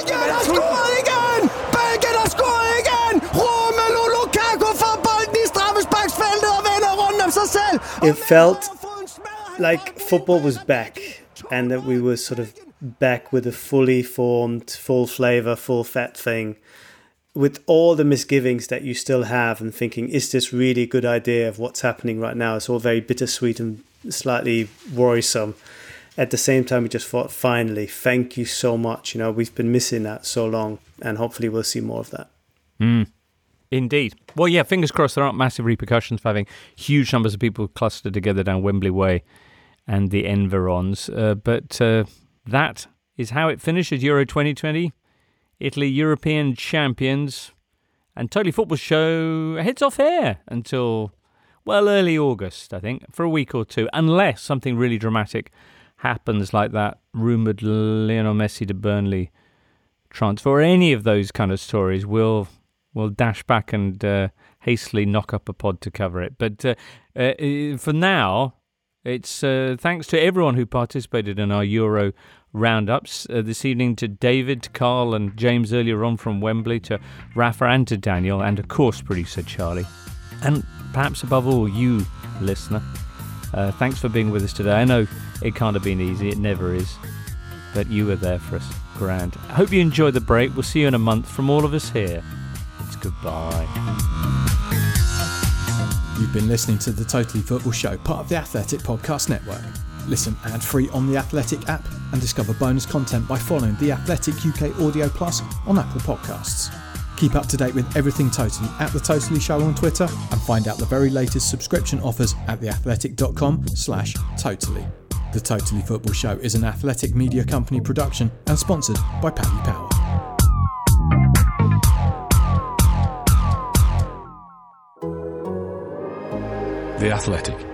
It felt like football was back and that we were sort of back with a fully formed, full flavour, full fat thing with all the misgivings that you still have and thinking, is this really a good idea of what's happening right now? It's all very bittersweet and slightly worrisome. At the same time, we just thought, finally, thank you so much. We've been missing that so long and hopefully we'll see more of that. Indeed. Well, yeah, fingers crossed there aren't massive repercussions for having huge numbers of people clustered together down Wembley Way and the environs. But that is how it finishes Euro 2020. Italy, European champions. And Totally Football Show heads off air until, early August, I think, for a week or two, unless something really dramatic happens like that rumoured Lionel Messi to Burnley transfer, or any of those kind of stories. We'll dash back and hastily knock up a pod to cover it. But for now, it's thanks to everyone who participated in our Euro roundups this evening, to David, to Carl and James earlier on from Wembley, to Rafa and to Daniel, and of course producer Charlie. And perhaps above all, you, listener. Thanks for being with us today. I know it can't have been easy, it never is. But you were there for us. Grand. I hope you enjoyed the break. We'll see you in a month from all of us here. Goodbye. You've been listening to the Totally Football Show, part of the Athletic Podcast Network. Listen ad-free on the Athletic app and discover bonus content by following the Athletic UK Audio Plus on Apple Podcasts. Keep up to date with everything Totally at The Totally Show on Twitter and find out the very latest subscription offers at theathletic.com/totally. The Totally Football Show is an Athletic Media Company production and sponsored by Paddy Power. The Athletic.